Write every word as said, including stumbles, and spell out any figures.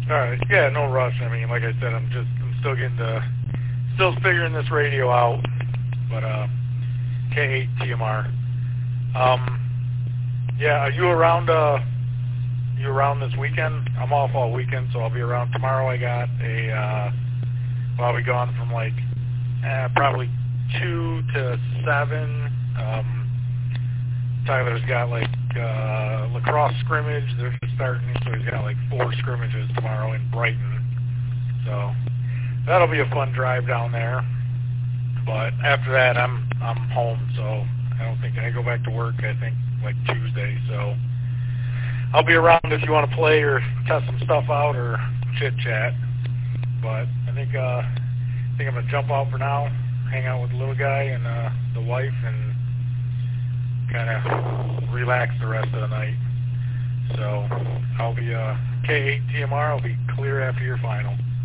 All right. Yeah, no rush. I mean, like I said, I'm just, I'm still getting the, still figuring this radio out. But uh, K eight T M R. Um, yeah, are you around? Uh, you around this weekend? I'm off all weekend, so I'll be around tomorrow. I got a, uh, well, I'll be gone from like eh, probably two to seven. Um, Tyler's got like uh, lacrosse scrimmage. They're just starting, so he's got like four scrimmages tomorrow in Brighton. So that'll be a fun drive down there. But after that, I'm I'm home, so I don't think I go back to work. I think like Tuesday. So I'll be around if you want to play or test some stuff out or chit chat. But I think uh, I think I'm gonna jump out for now, hang out with the little guy and uh, the wife, and kind of relax the rest of the night. So I'll be uh, K eight T M R. I'll be clear after your final.